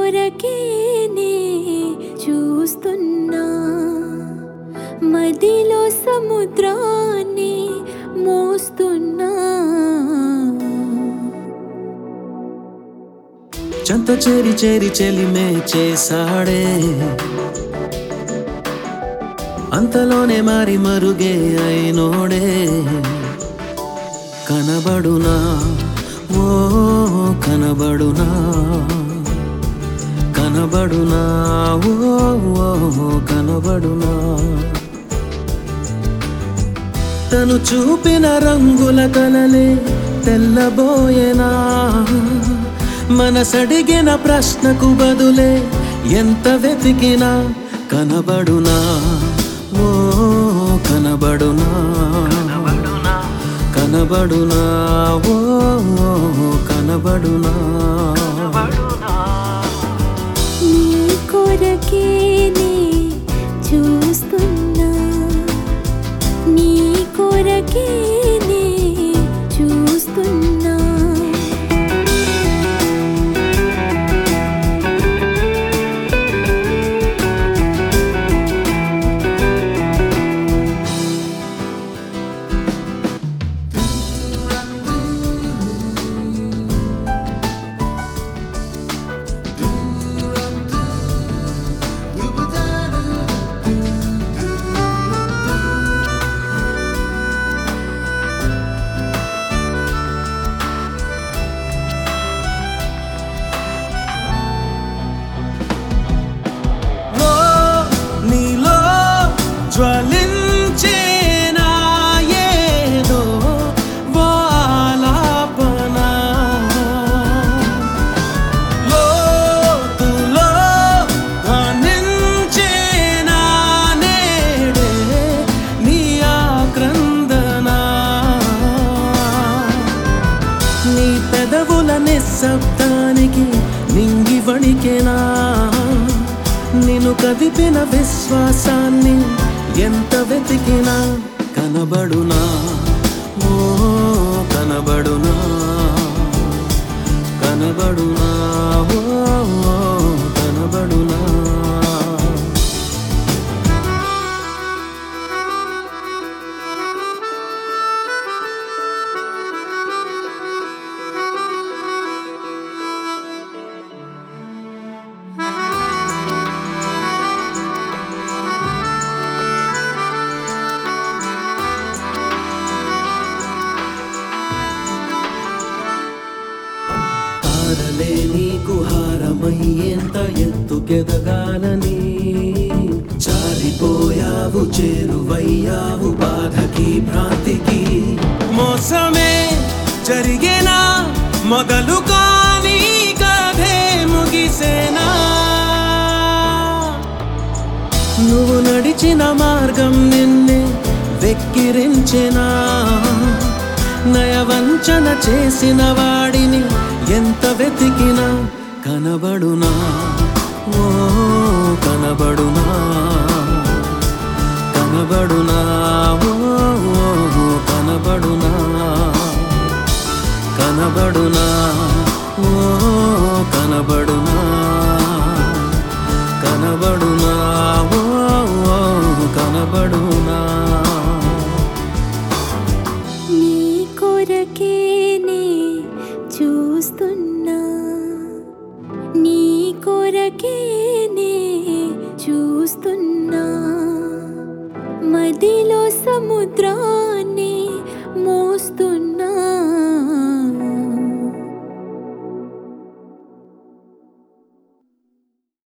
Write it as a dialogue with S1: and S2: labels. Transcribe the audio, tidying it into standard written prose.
S1: కొరకేనే చూస్తున్నా, మదిలో సముద్రాన్ని మోస్తున్నా.
S2: చెంత చేరి చేరి చెలిమే చేసాడే, అంతలోనే మారి మరుగే అయినోడే. కనబడునా ఓ కనబడునా, కనబడునా ఓ కనబడునా. తను చూపిన రంగుల కలలే తెల్లబోయేనా, మనసడిగిన ప్రశ్నకు బదులే ఎంత వెతికినా. కనబడునా ఓ కనబడునా, కనబడునా ఓ కనబడునా.
S1: నీ కొరకేనే చూస్తున్నా, నీ కొరకేనే చూస్తున్నా.
S2: జ్వలించేనా ఏదో ఓ ఆలాపన, లోతులో ధ్వనించేనా నేడే నీ ఆక్రందన. నీ పెదవుల నిశ్శబ్దానికి నింగి వణికెనా, నిన్ను కదిపిన విశ్వాసాన్ని ఎంత వెతికినా. కనబడునా ఓ కనబడునా, కనబడునా ఓ కనబడునా. తారలే నీకు హారమయ్యేంత ఎత్తుకెదగాలని, జారిపోయావు చేరువయ్యావు బాధకి భ్రాంతికి. మోసమే జరిగేనా మొదలు కానీ కథే ముగిసేనా. నువ్వు నడిచిన మార్గం నిన్నే వెక్కిరించెనా, నయవంచన చేసిన వాడిని ఎంత వెతికినా. కనబడునా ఓ కనబడునా, కనబడునా ఓ కనబడునా, కనబడునా ఓ కనబడునా, కనబడునా ఓ కనబడునా.
S1: నీ కొరకేనే చూస్తున్నా, నీ కొరకేనే చూస్తున్నా, మదిలో సముద్రా